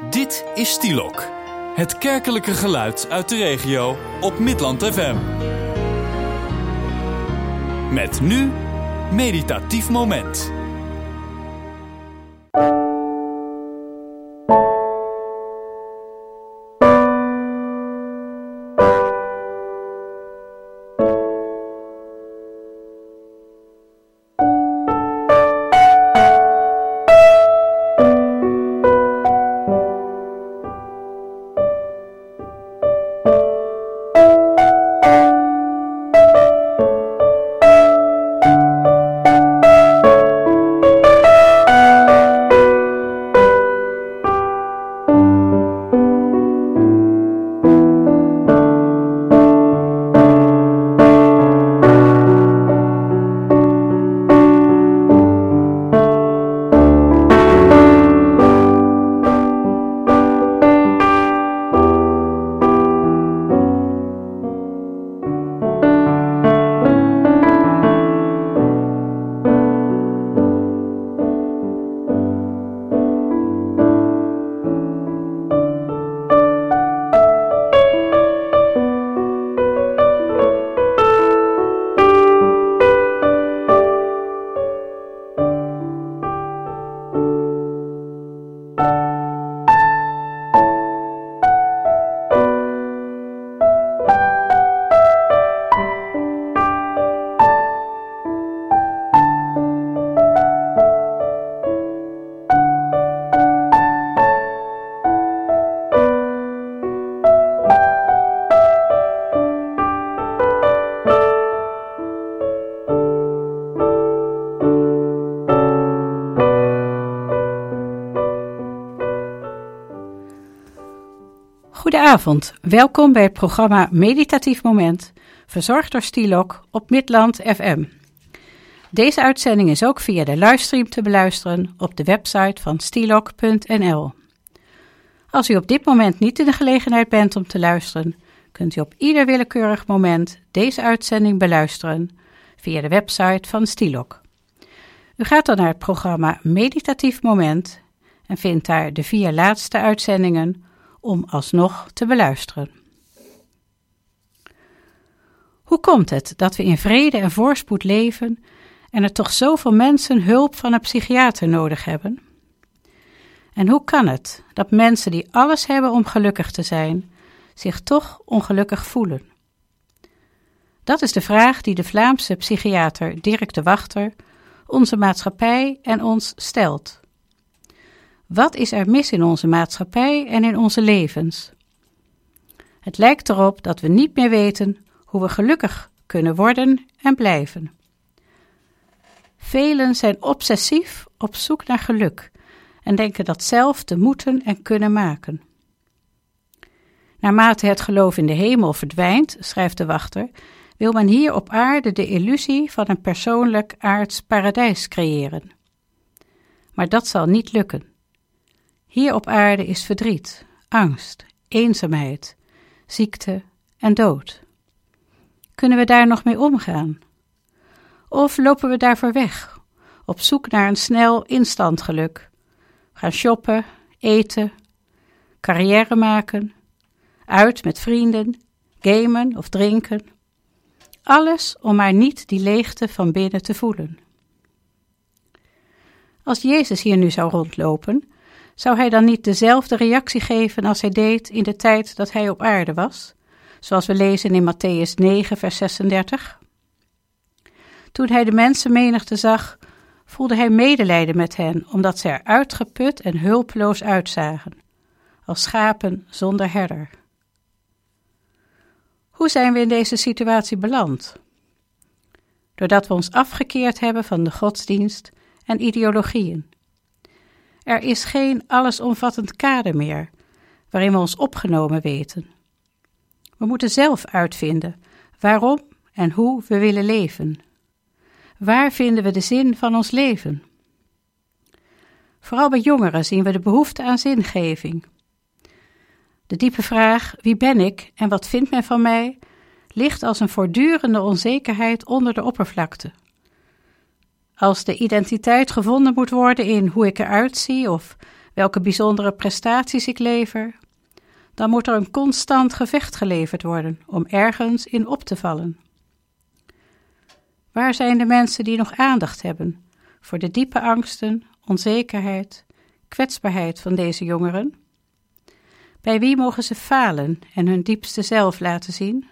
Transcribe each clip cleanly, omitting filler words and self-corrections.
Dit is Stielok, het kerkelijke geluid uit de regio op Midland FM. Met nu Meditatief Moment. Goedenavond, welkom bij het programma Meditatief Moment, verzorgd door Stielok op Midland FM. Deze uitzending is ook via de livestream te beluisteren op de website van stielok.nl. Als u op dit moment niet in de gelegenheid bent om te luisteren, kunt u op ieder willekeurig moment deze uitzending beluisteren via de website van Stielok. U gaat dan naar het programma Meditatief Moment en vindt daar de 4 laatste uitzendingen om alsnog te beluisteren. Hoe komt het dat we in vrede en voorspoed leven en er toch zoveel mensen hulp van een psychiater nodig hebben? En hoe kan het dat mensen die alles hebben om gelukkig te zijn, zich toch ongelukkig voelen? Dat is de vraag die de Vlaamse psychiater Dirk de Wachter onze maatschappij en ons stelt. Wat is er mis in onze maatschappij en in onze levens? Het lijkt erop dat we niet meer weten hoe we gelukkig kunnen worden en blijven. Velen zijn obsessief op zoek naar geluk en denken dat zelf te moeten en kunnen maken. Naarmate het geloof in de hemel verdwijnt, schrijft de Wachter, wil men hier op aarde de illusie van een persoonlijk aards paradijs creëren. Maar dat zal niet lukken. Hier op aarde is verdriet, angst, eenzaamheid, ziekte en dood. Kunnen we daar nog mee omgaan? Of lopen we daarvoor weg, op zoek naar een snel instant geluk? Gaan shoppen, eten, carrière maken, uit met vrienden, gamen of drinken. Alles om maar niet die leegte van binnen te voelen. Als Jezus hier nu zou rondlopen, zou hij dan niet dezelfde reactie geven als hij deed in de tijd dat hij op aarde was, zoals we lezen in Mattheüs 9, vers 36? Toen hij de mensenmenigte zag, voelde hij medelijden met hen, omdat zij er uitgeput en hulpeloos uitzagen, als schapen zonder herder. Hoe zijn we in deze situatie beland? Doordat we ons afgekeerd hebben van de godsdienst en ideologieën. Er is geen allesomvattend kader meer, waarin we ons opgenomen weten. We moeten zelf uitvinden waarom en hoe we willen leven. Waar vinden we de zin van ons leven? Vooral bij jongeren zien we de behoefte aan zingeving. De diepe vraag, wie ben ik en wat vindt men van mij, ligt als een voortdurende onzekerheid onder de oppervlakte. Als de identiteit gevonden moet worden in hoe ik eruit zie of welke bijzondere prestaties ik lever, dan moet er een constant gevecht geleverd worden om ergens in op te vallen. Waar zijn de mensen die nog aandacht hebben voor de diepe angsten, onzekerheid, kwetsbaarheid van deze jongeren? Bij wie mogen ze falen en hun diepste zelf laten zien?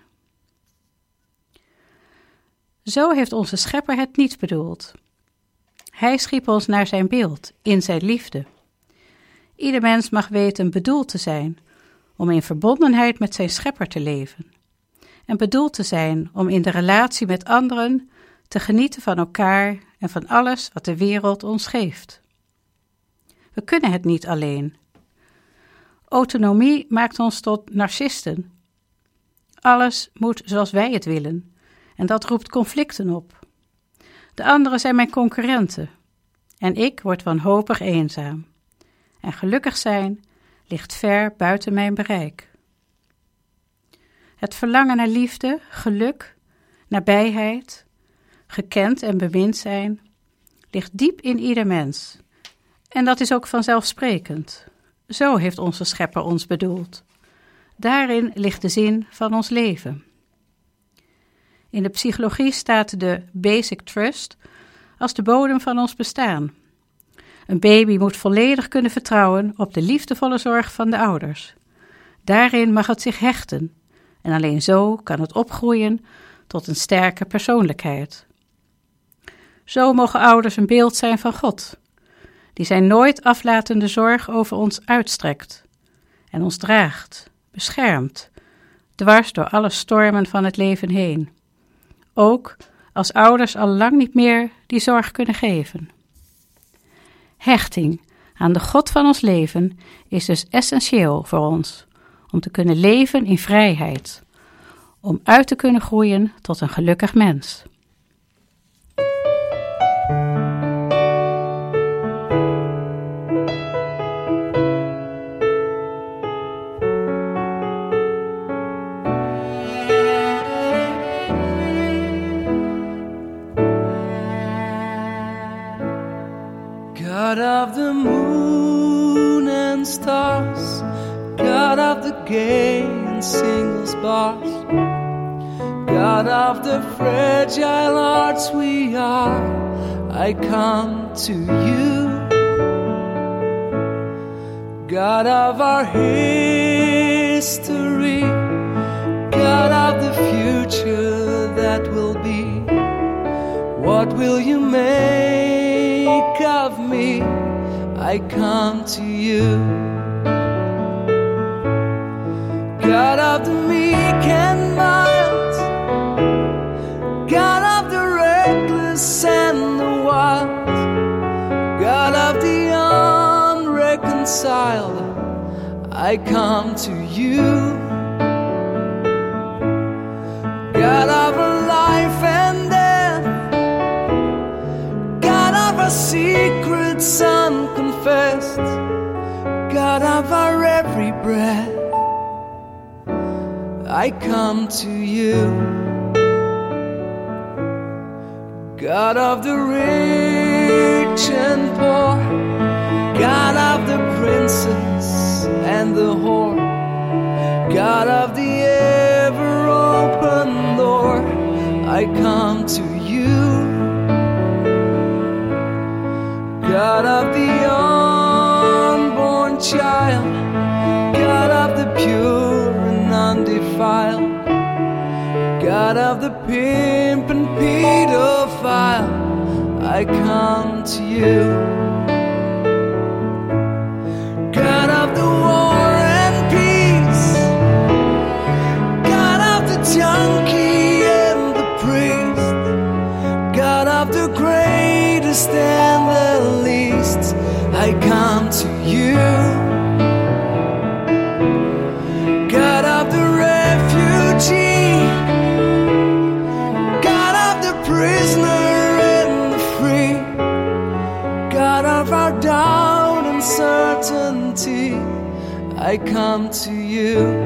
Zo heeft onze Schepper het niet bedoeld. Hij schiep ons naar zijn beeld, in zijn liefde. Ieder mens mag weten bedoeld te zijn om in verbondenheid met zijn Schepper te leven. En bedoeld te zijn om in de relatie met anderen te genieten van elkaar en van alles wat de wereld ons geeft. We kunnen het niet alleen. Autonomie maakt ons tot narcisten. Alles moet zoals wij het willen en dat roept conflicten op. De anderen zijn mijn concurrenten en ik word wanhopig eenzaam. En gelukkig zijn ligt ver buiten mijn bereik. Het verlangen naar liefde, geluk, nabijheid, gekend en bemind zijn, ligt diep in ieder mens. En dat is ook vanzelfsprekend. Zo heeft onze Schepper ons bedoeld. Daarin ligt de zin van ons leven. In de psychologie staat de basic trust als de bodem van ons bestaan. Een baby moet volledig kunnen vertrouwen op de liefdevolle zorg van de ouders. Daarin mag het zich hechten en alleen zo kan het opgroeien tot een sterke persoonlijkheid. Zo mogen ouders een beeld zijn van God, die zijn nooit aflatende zorg over ons uitstrekt en ons draagt, beschermt, dwars door alle stormen van het leven heen. Ook als ouders al lang niet meer die zorg kunnen geven. Hechting aan de God van ons leven is dus essentieel voor ons, om te kunnen leven in vrijheid, om uit te kunnen groeien tot een gelukkig mens. God of the moon and stars, God of the gay and singles bars, God of the fragile hearts we are, I come to you. God of our history, God of the future that will be, what will you make of me? I come to you. God of the meek and mild, God of the reckless and the wild, God of the unreconciled, I come to you. God of a life and death, God of our secrets unconfessed, God of our every breath, I come to you. God of the rich and poor, God of the princes and the whore, God of the ever open door, I come to you. God of the unborn child, God of the pure and undefiled, God of the pimp and pedophile, I come to you. God of the war and peace, God of the junkie and the priest, God of the greatest and the least, I come to you. God of the refugee, God of the prisoner and the free, God of our doubt and certainty, I come to you.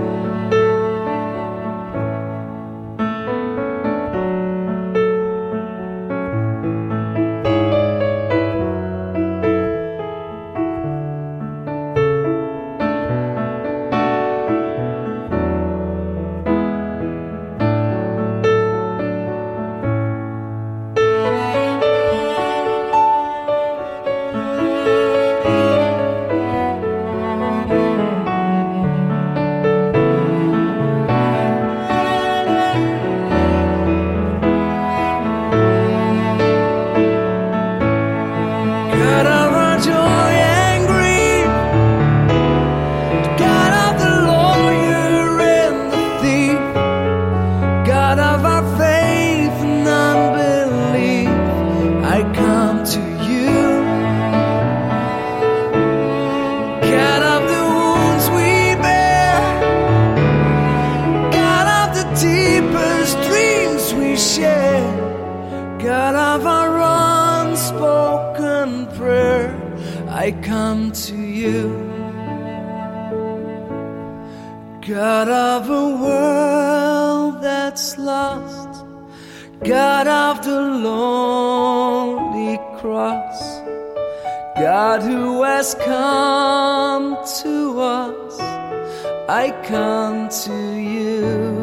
God of a world that's lost, God of the lonely cross, God who has come to us, I come to you.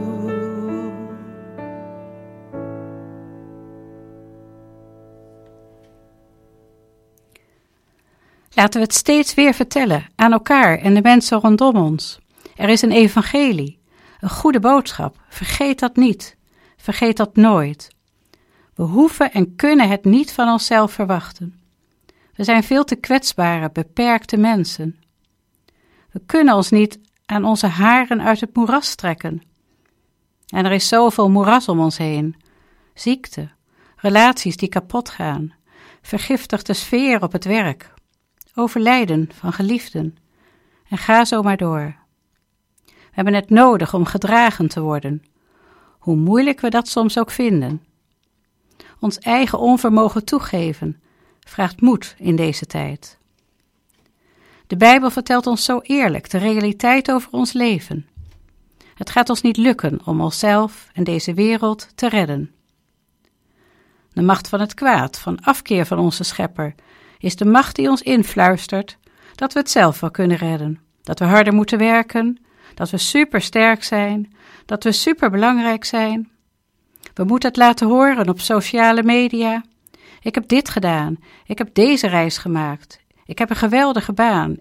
Laten we het steeds weer vertellen aan elkaar en de mensen rondom ons. Er is een evangelie, een goede boodschap. Vergeet dat niet. Vergeet dat nooit. We hoeven en kunnen het niet van onszelf verwachten. We zijn veel te kwetsbare, beperkte mensen. We kunnen ons niet aan onze haren uit het moeras trekken. En er is zoveel moeras om ons heen. Ziekte, relaties die kapot gaan, vergiftigde sfeer op het werk, overlijden van geliefden. En ga zo maar door. We hebben het nodig om gedragen te worden, hoe moeilijk we dat soms ook vinden. Ons eigen onvermogen toegeven vraagt moed in deze tijd. De Bijbel vertelt ons zo eerlijk de realiteit over ons leven. Het gaat ons niet lukken om onszelf en deze wereld te redden. De macht van het kwaad, van afkeer van onze schepper, is de macht die ons influistert dat we het zelf wel kunnen redden, dat we harder moeten werken, dat we supersterk zijn, dat we superbelangrijk zijn. We moeten het laten horen op sociale media. Ik heb dit gedaan, ik heb deze reis gemaakt, ik heb een geweldige baan,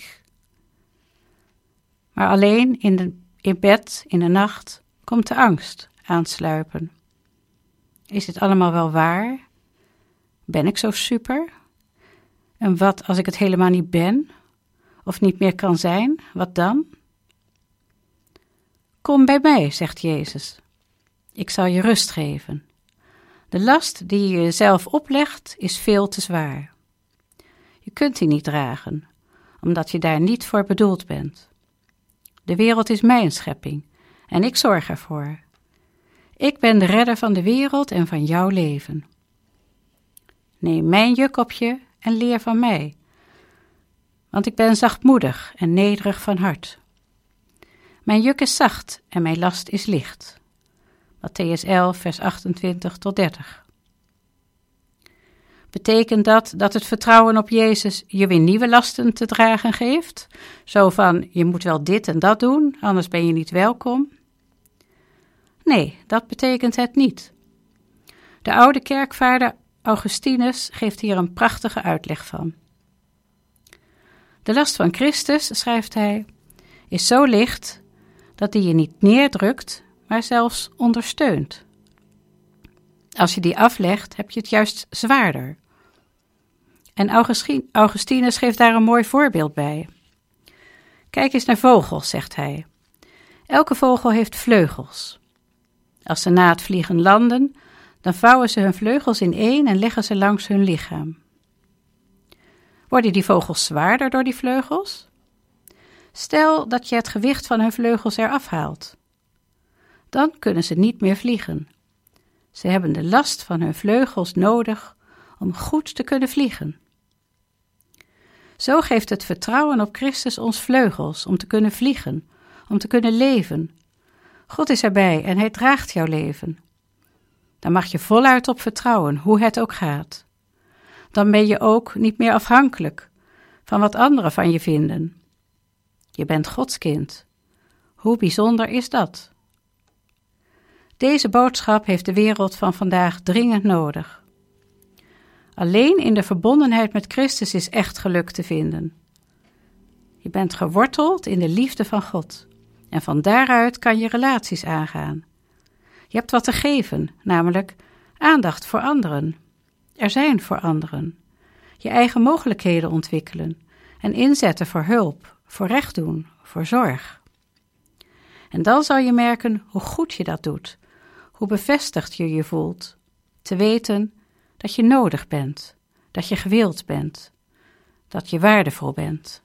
Maar alleen in bed, in de nacht, komt de angst aansluipen. Is dit allemaal wel waar? Ben ik zo super? En wat als ik het helemaal niet ben? Of niet meer kan zijn? Wat dan? Kom bij mij, zegt Jezus. Ik zal je rust geven. De last die je jezelf oplegt is veel te zwaar. Je kunt die niet dragen, omdat je daar niet voor bedoeld bent. De wereld is mijn schepping en ik zorg ervoor. Ik ben de redder van de wereld en van jouw leven. Neem mijn juk op je en leer van mij, want ik ben zachtmoedig en nederig van hart. Mijn juk is zacht en mijn last is licht. Mattheüs 11, vers 28 tot 30. Betekent dat het vertrouwen op Jezus je weer nieuwe lasten te dragen geeft? Zo van, je moet wel dit en dat doen, anders ben je niet welkom? Nee, dat betekent het niet. De oude kerkvader Augustinus geeft hier een prachtige uitleg van. De last van Christus, schrijft hij, is zo licht dat die je niet neerdrukt, maar zelfs ondersteunt. Als je die aflegt, heb je het juist zwaarder. En Augustinus geeft daar een mooi voorbeeld bij. Kijk eens naar vogels, zegt hij. Elke vogel heeft vleugels. Als ze na het vliegen landen, dan vouwen ze hun vleugels ineen en leggen ze langs hun lichaam. Worden die vogels zwaarder door die vleugels? Stel dat je het gewicht van hun vleugels eraf haalt. Dan kunnen ze niet meer vliegen. Ze hebben de last van hun vleugels nodig om goed te kunnen vliegen. Zo geeft het vertrouwen op Christus ons vleugels om te kunnen vliegen, om te kunnen leven. God is erbij en hij draagt jouw leven. Daar mag je voluit op vertrouwen, hoe het ook gaat. Dan ben je ook niet meer afhankelijk van wat anderen van je vinden. Je bent Gods kind. Hoe bijzonder is dat? Deze boodschap heeft de wereld van vandaag dringend nodig. Alleen in de verbondenheid met Christus is echt geluk te vinden. Je bent geworteld in de liefde van God en van daaruit kan je relaties aangaan. Je hebt wat te geven, namelijk aandacht voor anderen. Er zijn voor anderen. Je eigen mogelijkheden ontwikkelen en inzetten voor hulp, voor recht doen, voor zorg. En dan zal je merken hoe goed je dat doet, hoe bevestigd je je voelt, te weten dat je nodig bent, dat je gewild bent, dat je waardevol bent.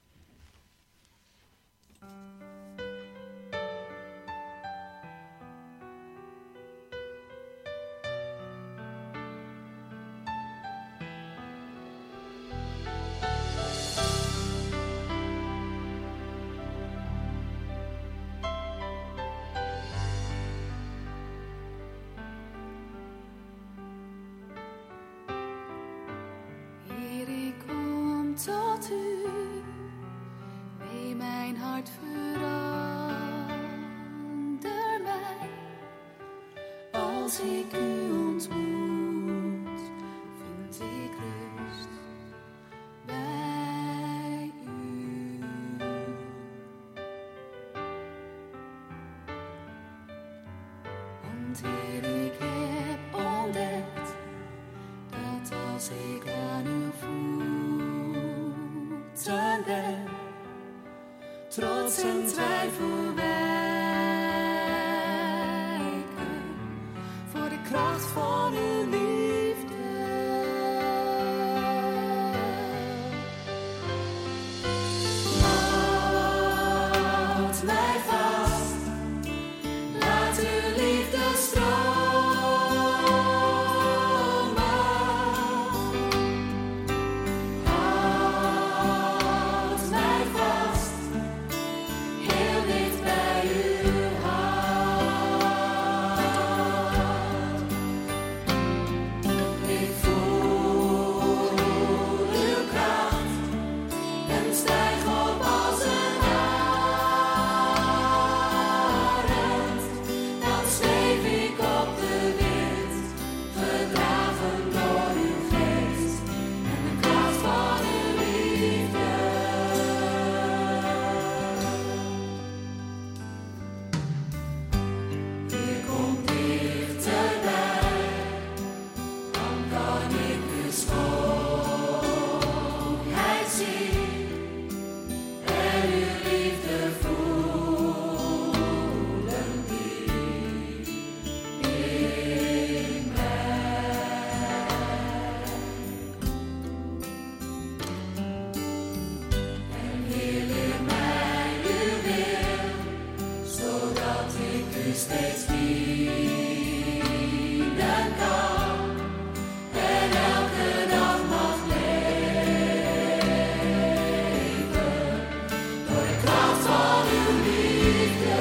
wilt u mee mijn hart verander mij. Als ik u ontmoet, vind ik rust bij u. Want Heer, ik heb ontdekt dat als ik aan uw voeten ben, trots en twijfel wijken voor de kracht van uw liefde. Houd mij vast, laat uw liefde stromen. Houd mij vast, heel dicht bij uw hart. Ik voel uw kracht en stijg op als een arend. Dan zweef ik op de wind, gedragen door uw geest en de kracht van uw liefde. U komt dichterbij, dan kan ik uw schoonheid zien en uw liefde voelen diep in mij. En Heer, leer mij uw wil, zodat ik u steeds dienen kan en elke dag mag leven door de kracht van uw liefde.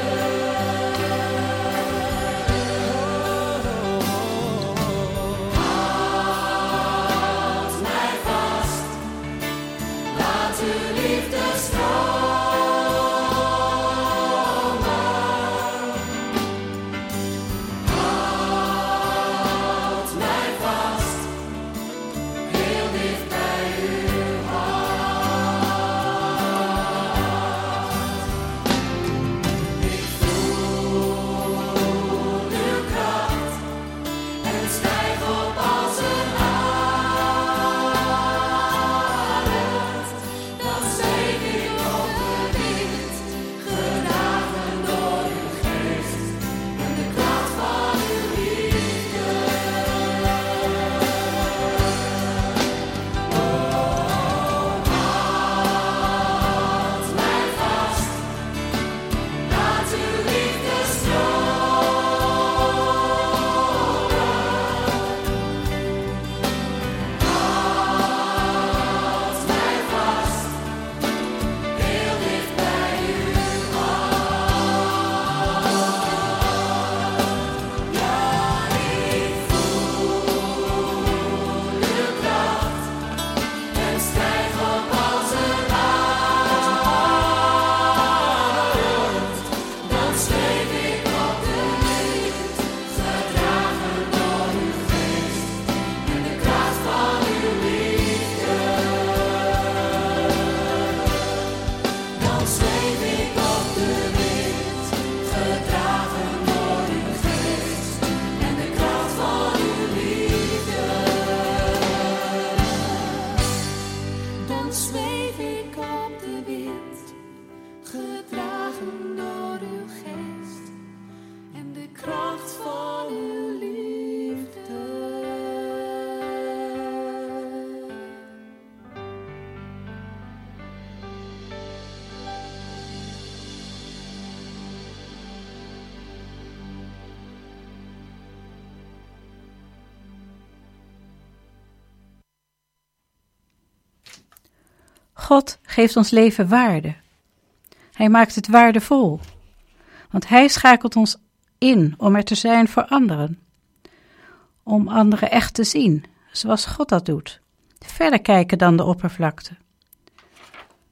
Houd mij vast, laat uw liefde stromen. Houd mij vast, heel dicht bij uw hart. Ik voel uw kracht en stijg op als een arend. Dan zweef ik op de wind, gedragen door uw geest en de kracht van uw liefde. Houd mij vast, laat uw liefde stromen. Houd mij vast, heel dicht bij uw hart. Ja, ik voel uw kracht en stijg op als een arend. Dan zweef ik op de wind, gedragen door uw geest en de kracht van uw liefde. Dan zweef ik op de wind, gedragen door uw geest en de kracht van uw liefde. Dan zweef ik op de wind, gedragen door uw geest en de kracht van uw liefde. God geeft ons leven waarde. Hij maakt het waardevol. Want hij schakelt ons in om er te zijn voor anderen. Om anderen echt te zien, zoals God dat doet. Verder kijken dan de oppervlakte.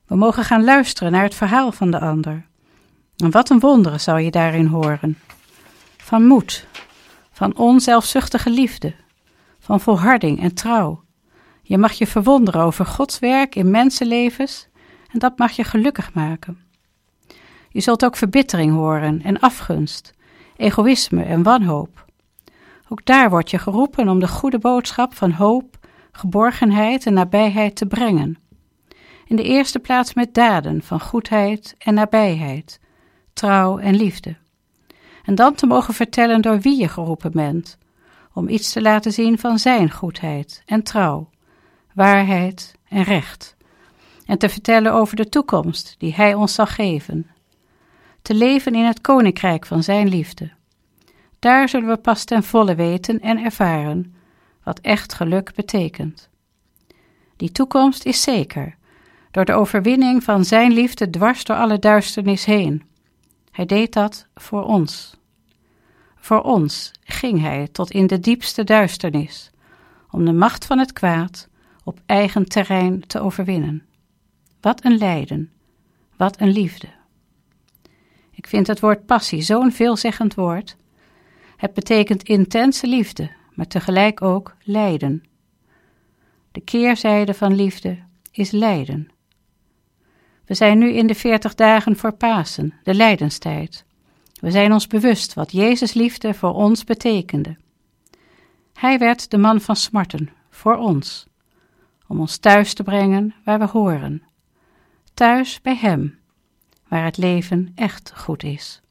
We mogen gaan luisteren naar het verhaal van de ander. En wat een wonderen zal je daarin horen. Van moed, van onzelfzuchtige liefde, van volharding en trouw. Je mag je verwonderen over Gods werk in mensenlevens en dat mag je gelukkig maken. Je zult ook verbittering horen en afgunst, egoïsme en wanhoop. Ook daar word je geroepen om de goede boodschap van hoop, geborgenheid en nabijheid te brengen. In de eerste plaats met daden van goedheid en nabijheid, trouw en liefde. En dan te mogen vertellen door wie je geroepen bent, om iets te laten zien van zijn goedheid en trouw, waarheid en recht. En te vertellen over de toekomst die hij ons zal geven. Te leven in het koninkrijk van zijn liefde. Daar zullen we pas ten volle weten en ervaren wat echt geluk betekent. Die toekomst is zeker, door de overwinning van zijn liefde dwars door alle duisternis heen. Hij deed dat voor ons. Voor ons ging hij tot in de diepste duisternis, om de macht van het kwaad op eigen terrein te overwinnen. Wat een lijden, wat een liefde. Ik vind het woord passie zo'n veelzeggend woord. Het betekent intense liefde, maar tegelijk ook lijden. De keerzijde van liefde is lijden. We zijn nu in de 40 dagen voor Pasen, de lijdenstijd. We zijn ons bewust wat Jezus' liefde voor ons betekende. Hij werd de man van smarten, voor ons, om ons thuis te brengen waar we horen. Thuis bij hem, waar het leven echt goed is.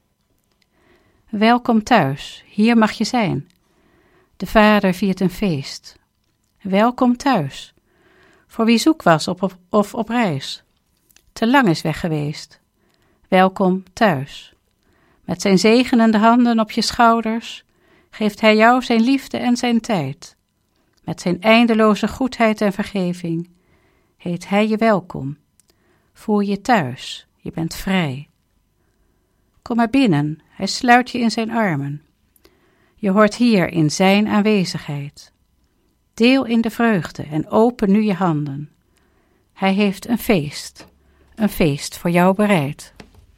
Welkom thuis, hier mag je zijn. De Vader viert een feest. Welkom thuis, voor wie zoek was of op reis. Te lang is weg geweest. Welkom thuis. Met zijn zegenende handen op je schouders geeft hij jou zijn liefde en zijn tijd. Met zijn eindeloze goedheid en vergeving heet hij je welkom. Voel je thuis, je bent vrij. Kom maar binnen, hij sluit je in zijn armen. Je hoort hier in zijn aanwezigheid. Deel in de vreugde en open nu je handen. Hij heeft een feest voor jou bereid.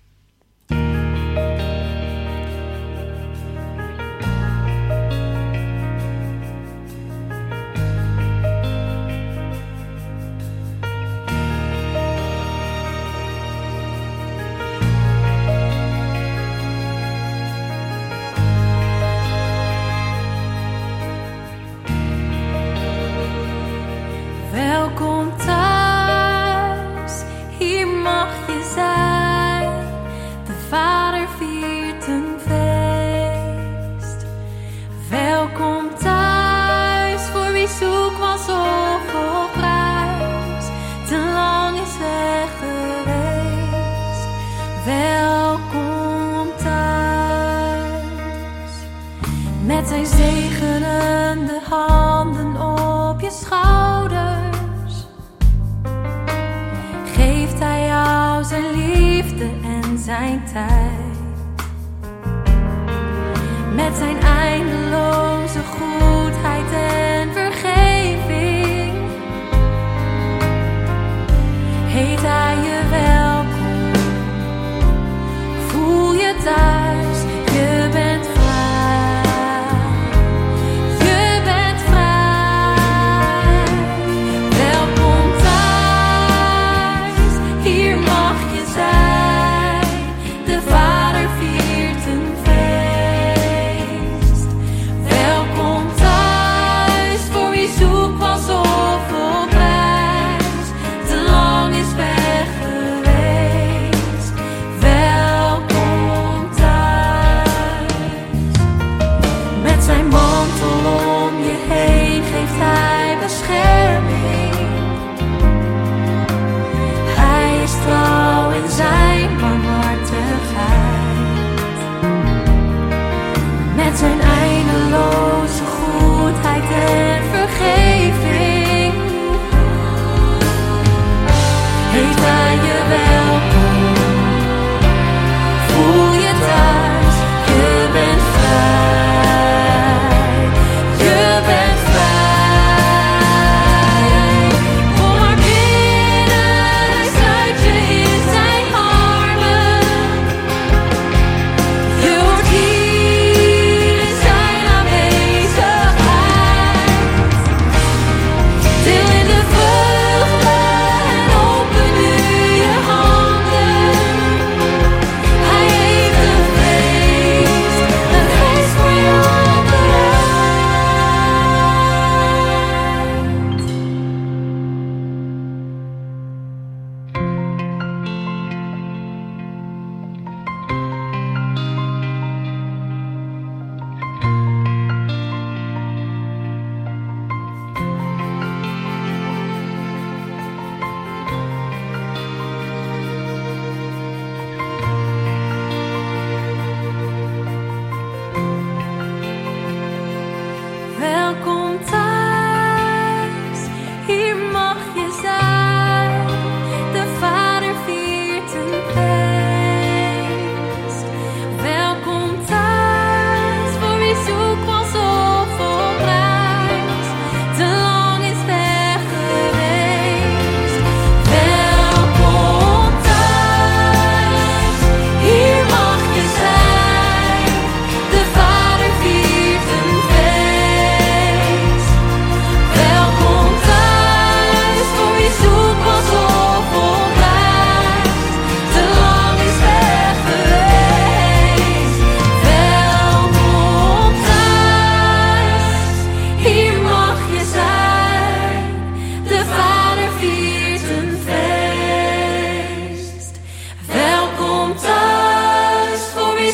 Welkom thuis, hier mag je zijn. De Vader viert een feest. Welkom thuis, voor wie zoek was of op reis, te lang is weg geweest. Welkom thuis, met zijn zegenende handen op je schouders, geeft hij jou zijn liefde en zijn tijd. Met zijn eindeloze goedheid en vergeving heet hij je welkom. Voel je thuis, je bent vrij. Je bent vrij. Welkom thuis, hier mag je zijn. De Vader viert een feest. Welkom thuis.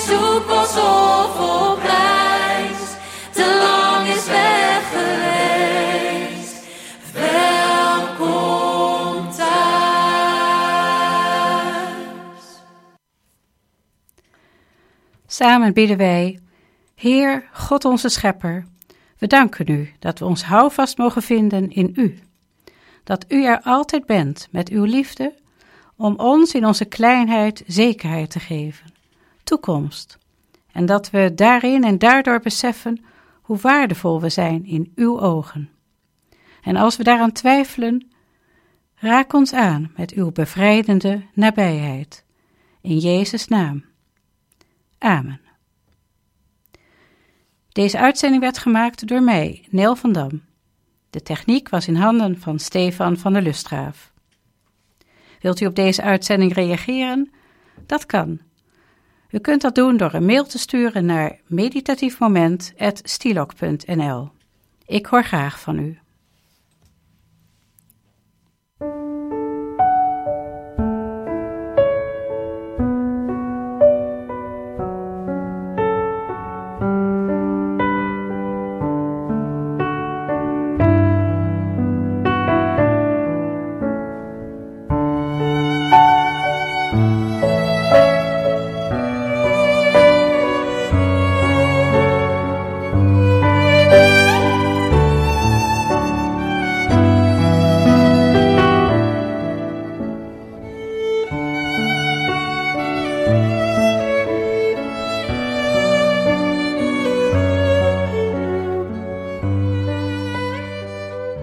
zoek was of op reis, te lang is weg geweest. Welkom thuis. Samen bidden wij: Heer, God onze Schepper, we danken u dat we ons houvast mogen vinden in u. Dat u er altijd bent met uw liefde, om ons in onze kleinheid zekerheid te geven, toekomst. En dat we daarin en daardoor beseffen hoe waardevol we zijn in uw ogen. En als we daaraan twijfelen, raak ons aan met uw bevrijdende nabijheid. In Jezus' naam. Amen. Deze uitzending werd gemaakt door mij, Nel van Dam. De techniek was in handen van Stefan van der Lustgraaf. Wilt u op deze uitzending reageren? Dat kan. U kunt dat doen door een mail te sturen naar meditatiefmoment@stilok.nl. Ik hoor graag van u.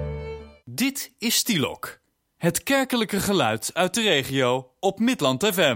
Dit is Stilok, het kerkelijke geluid uit de regio op Midland FM.